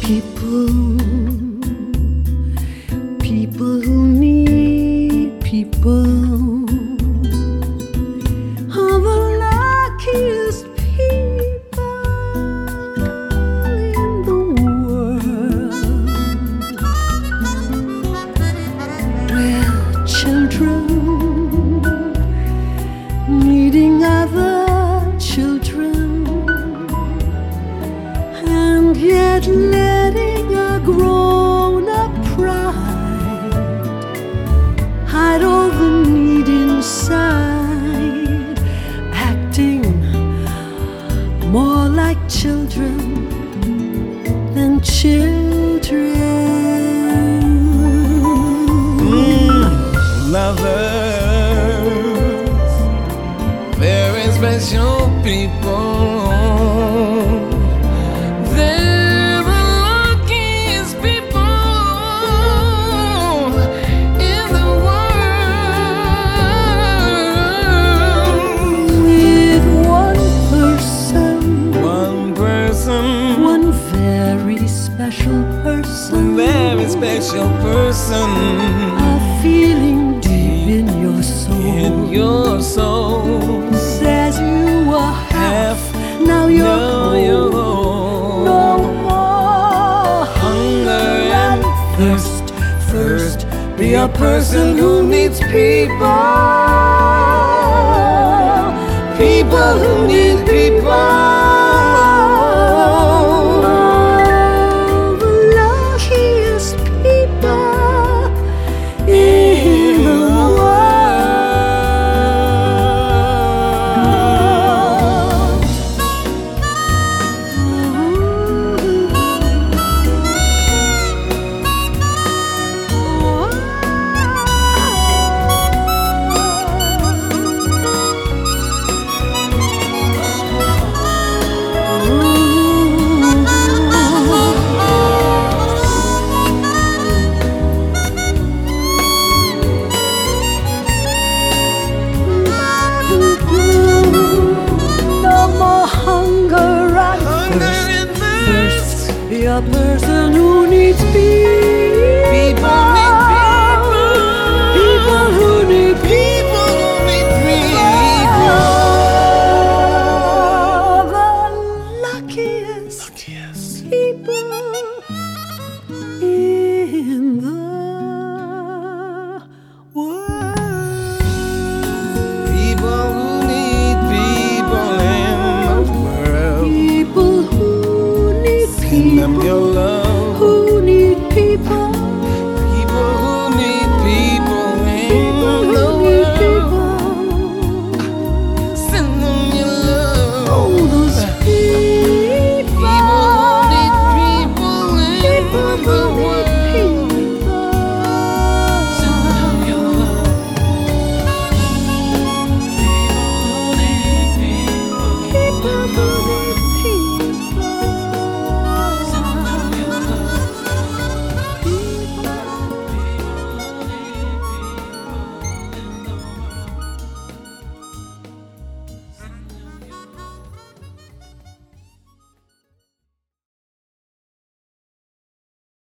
People, people who need people are the luckiest people in the world. We're children needing other children, and yet letting a grown-up pride hide all the need inside, acting more like children than children. Lovers, very special people. They're the luckiest people in the world. With one person, one very special person, very special person, a feeling deep in your soul, in your soul, says you were half, now you're whole. No more hunger and thirst. First, be a person who needs people. People who need people. The luckiest people in the no more hunger and thirst. Be a person who needs people. People need people. People who need People who need people. the luckiest people in the world. People who need people in the world. People who need Send them your people. love.